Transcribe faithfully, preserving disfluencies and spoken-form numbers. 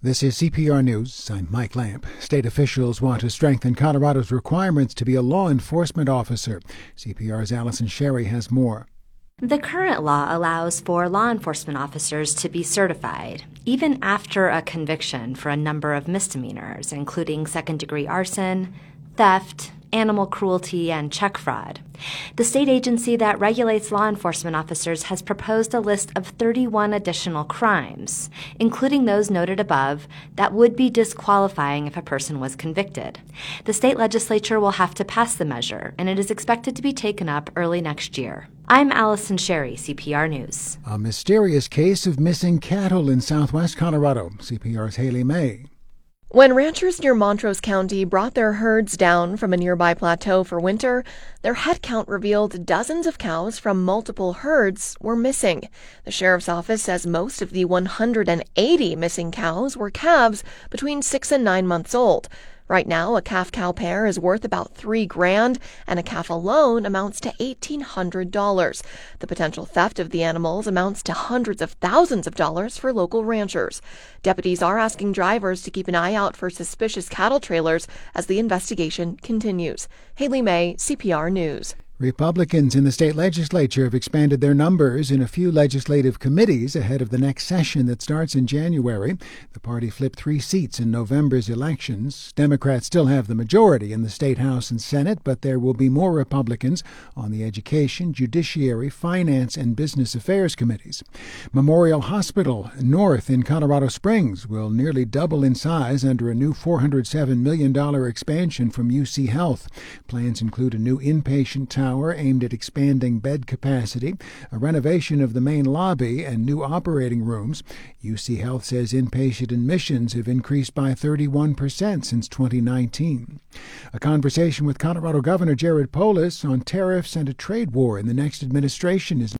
This is C P R News. I'm Mike Lamp. State officials want to strengthen Colorado's requirements to be a law enforcement officer. C P R's Allison Sherry has more. The current law allows for law enforcement officers to be certified, even after a conviction for a number of misdemeanors, including second-degree arson, theft, animal cruelty, and check fraud. The state agency that regulates law enforcement officers has proposed a list of thirty-one additional crimes, including those noted above, that would be disqualifying if a person was convicted. The state legislature will have to pass the measure, and it is expected to be taken up early next year. I'm Allison Sherry, C P R News. A mysterious case of missing cattle in southwest Colorado. C P R's Haley May. When ranchers near Montrose County brought their herds down from a nearby plateau for winter, their head count revealed dozens of cows from multiple herds were missing. The sheriff's office says most of the one hundred eighty missing cows were calves between six and nine months old. Right now, a calf-cow pair is worth about three grand, and a calf alone amounts to eighteen hundred dollars. The potential theft of the animals amounts to hundreds of thousands of dollars for local ranchers. Deputies are asking drivers to keep an eye out for suspicious cattle trailers as the investigation continues. Haley May, C P R News. Republicans in the state legislature have expanded their numbers in a few legislative committees ahead of the next session that starts in January. The party flipped three seats in November's elections. Democrats still have the majority in the state House and Senate, but there will be more Republicans on the Education, Judiciary, Finance, and Business Affairs committees. Memorial Hospital North in Colorado Springs will nearly double in size under a new four hundred seven million dollars expansion from U C Health. Plans include a new inpatient tower aimed at expanding bed capacity, a renovation of the main lobby, and new operating rooms. U C Health says inpatient admissions have increased by thirty-one percent since twenty nineteen. A conversation with Colorado Governor Jared Polis on tariffs and a trade war in the next administration is